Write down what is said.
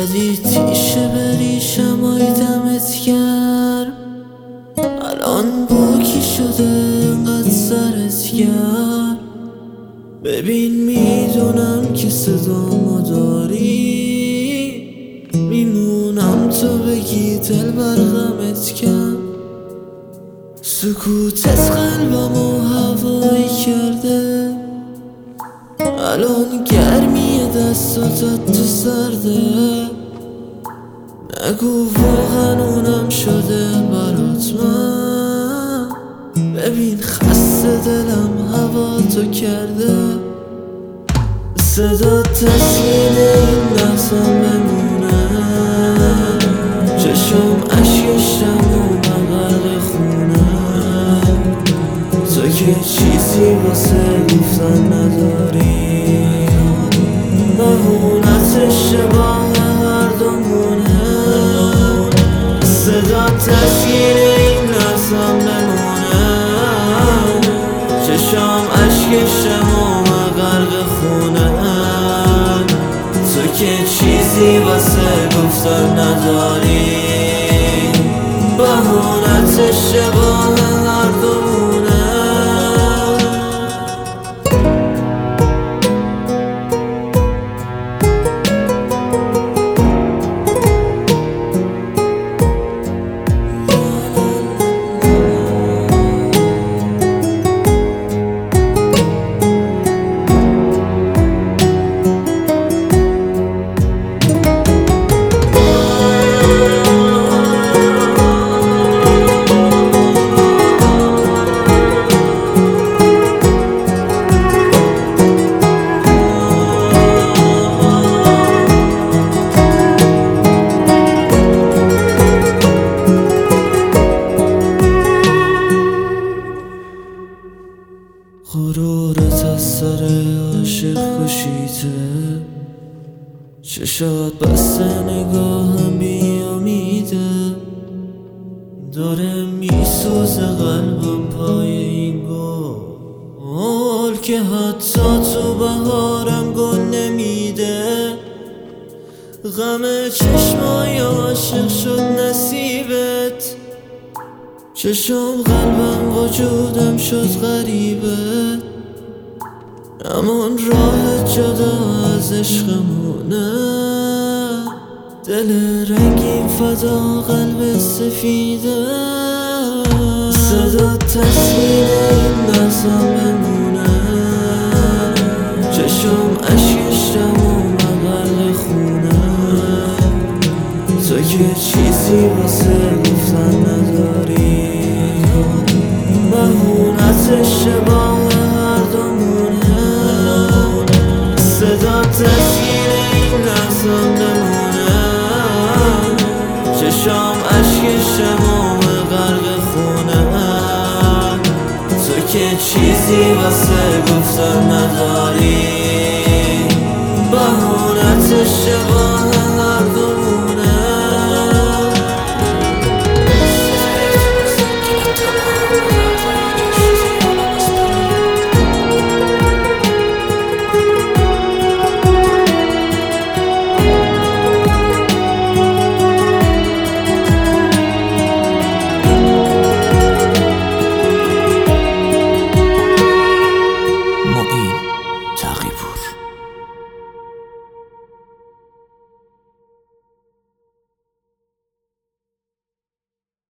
زدی تیشه بریشم های دمت گرم، الان باکی شده انقدر سرت گرم. ببین میدونم که صدامو داری، میمونم تو بگی دل برغمت کم. سکوتت قلبمو هوایی کرده، الان گرمی دستاتت تو سرده. نگو واقعا اونم شده برات من، ببین خسته دلم هوا تو کرده. صدا تسکین این لحظم بمونه، چشم اشکشم و غرق خونه. تو که چیزی واسه گفتن نداری، بهونت اشتباه هر دومونه. صدا تسکین این لحظم بمونه، چشم اشکشم و غرق خونه. تو که چیزی واسه گفتن نداری، بهونت اشتباه هر دومونه. غرورت از سر عاشق کشیده، چشات بسته نگاهم بی امیده. داره میسوزه قلبم پای این گل که حتی تو بهارم گل نمیده. غم چشمای عاشق شد نصیبت، چشم قلبم وجودم شد غریبه. امان راه جدا از عشقمونه، دل رنگین فدا قلب سفیده. صدا تسکین این لحظم بمونه، چشم اشکشم و غرق خونه. تو که چیزی واسه گفتن نداری، بهونت اشتباه هر دومونه. صدا تسکین این لحظم بمونه، چشم اشکشم و غرق خونه. تو که چیزی واسه گفتن نداری، بهونت اشتباه